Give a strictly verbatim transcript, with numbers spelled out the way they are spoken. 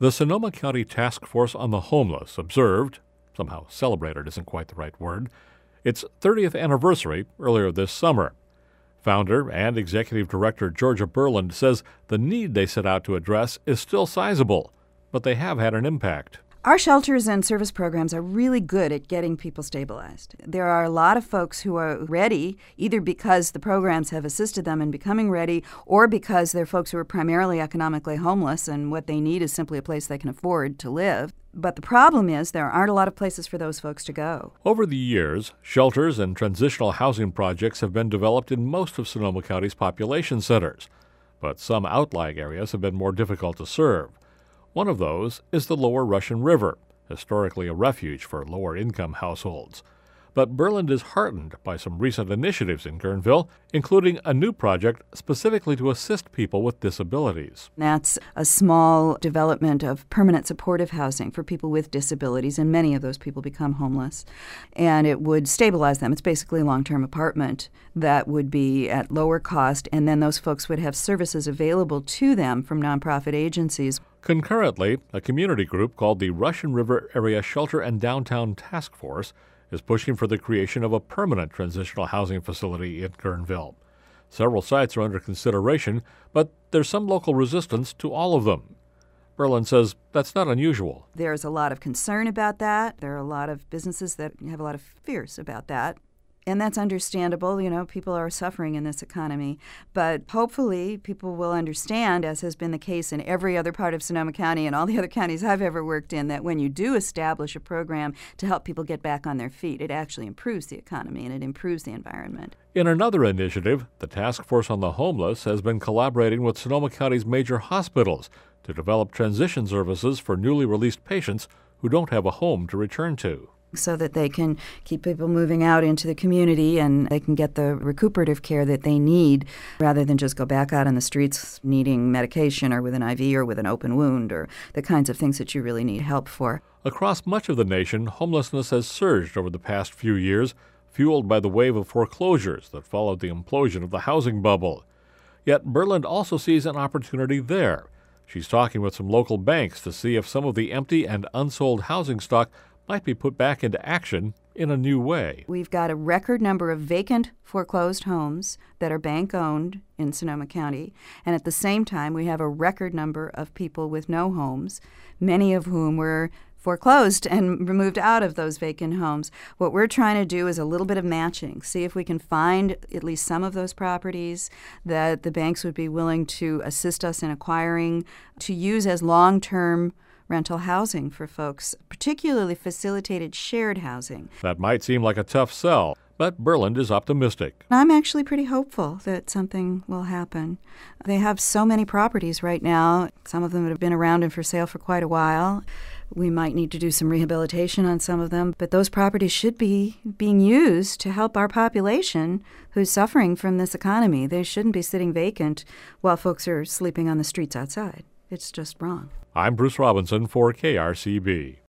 The Sonoma County Task Force on the Homeless observed, somehow celebrated isn't quite the right word, its thirtieth anniversary earlier this summer. Founder and Executive Director Georgia Berland says the need they set out to address is still sizable, but they have had an impact. Our shelters and service programs are really good at getting people stabilized. There are a lot of folks who are ready, either because the programs have assisted them in becoming ready, or because they're folks who are primarily economically homeless and what they need is simply a place they can afford to live. But the problem is there aren't a lot of places for those folks to go. Over the years, shelters and transitional housing projects have been developed in most of Sonoma County's population centers, but some outlying areas have been more difficult to serve. One of those is the Lower Russian River, historically a refuge for lower-income households. But Berland is heartened by some recent initiatives in Guerneville, including a new project specifically to assist people with disabilities. That's a small development of permanent supportive housing for people with disabilities, and many of those people become homeless. And it would stabilize them. It's basically a long-term apartment that would be at lower cost, and then those folks would have services available to them from nonprofit agencies. Concurrently, a community group called the Russian River Area Shelter and Downtown Task Force is pushing for the creation of a permanent transitional housing facility in Guerneville. Several sites are under consideration, but there's some local resistance to all of them. Berland says that's not unusual. There's a lot of concern about that. There are a lot of businesses that have a lot of fears about that. And that's understandable. You know, people are suffering in this economy. But hopefully people will understand, as has been the case in every other part of Sonoma County and all the other counties I've ever worked in, that when you do establish a program to help people get back on their feet, it actually improves the economy and it improves the environment. In another initiative, the Task Force on the Homeless has been collaborating with Sonoma County's major hospitals to develop transition services for newly released patients who don't have a home to return to, so that they can keep people moving out into the community and they can get the recuperative care that they need rather than just go back out on the streets needing medication or with an I V or with an open wound or the kinds of things that you really need help for. Across much of the nation, homelessness has surged over the past few years, fueled by the wave of foreclosures that followed the implosion of the housing bubble. Yet Berland also sees an opportunity there. She's talking with some local banks to see if some of the empty and unsold housing stock might be put back into action in a new way. We've got a record number of vacant foreclosed homes that are bank-owned in Sonoma County, and at the same time we have a record number of people with no homes, many of whom were foreclosed and removed out of those vacant homes. What we're trying to do is a little bit of matching, see if we can find at least some of those properties that the banks would be willing to assist us in acquiring to use as long-term rental housing for folks, particularly facilitated shared housing. That might seem like a tough sell, but Berland is optimistic. I'm actually pretty hopeful that something will happen. They have so many properties right now. Some of them have been around and for sale for quite a while. We might need to do some rehabilitation on some of them, but those properties should be being used to help our population who's suffering from this economy. They shouldn't be sitting vacant while folks are sleeping on the streets outside. It's just wrong. I'm Bruce Robinson for K R C B.